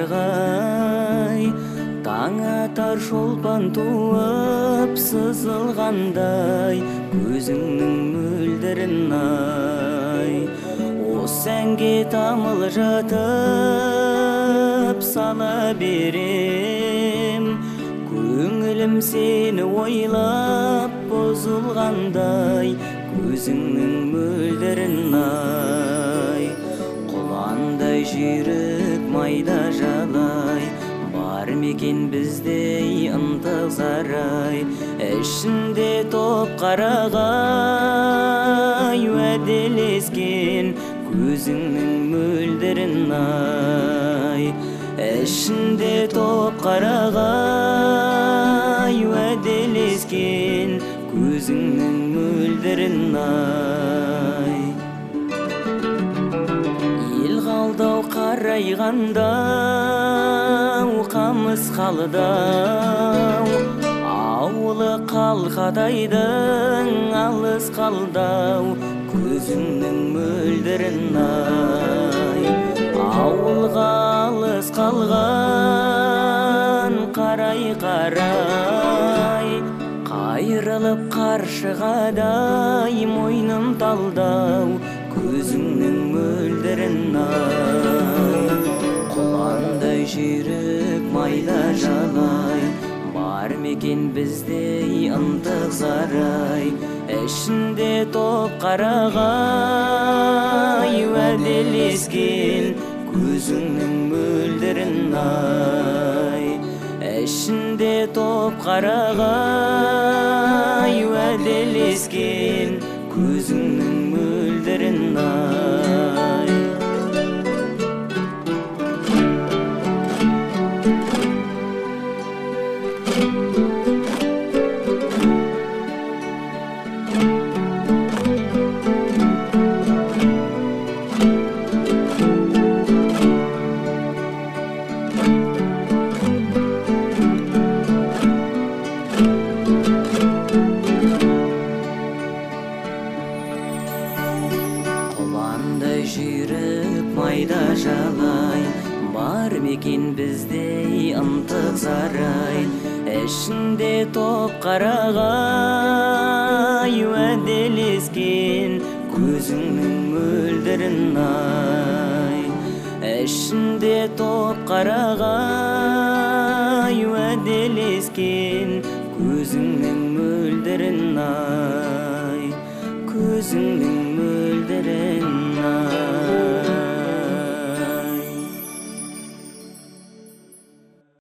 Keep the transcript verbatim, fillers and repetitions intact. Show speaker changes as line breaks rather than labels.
қаршығай, таң атар шолпан туып сызылғандай, көзіңнің мөлдірін ай. Осы әнге тамыл жатып сала берем, көңілім сені ойлап бұзылғандай, көзіңнің мөлдірін ай. Құландай жүйрік майда жалай, бар мекен біздей ынтық сарай. Ішінде топ қарағай, уәделескен көзіңнің мөлдірін ай. Ішінде топ қарағай, уәделескен көзіңнің мөлдірін ай. Ел қалдау қарайғандау, қамыс қалдау, ауылы қалқадайдың алыс қалдау, көзіңнің мөлдірін ай. Ауылға алыс қалған қарай-қарай, қайрылып қаршығадай мойным талдау, көзіңнің мөлдірін ай. Құландай жүйрік майда жалай, бар мекен біздей ынтық сарай. Ішінде топ қарағай, уәделескен көзіңнің мөлдірін ай. Ішінде топ қарағай, уәделескен көзіңнің мөлдірін ай. Құландай жүйрік майда жалай, бар мекен біздей ынтық сарай. Ішінде топ қарағай, уәделескен көзіңнің мөлдірін ай. Ішінде топ қарағай, уәделескен көзіңнің мөлдірін ай. Көзіңнің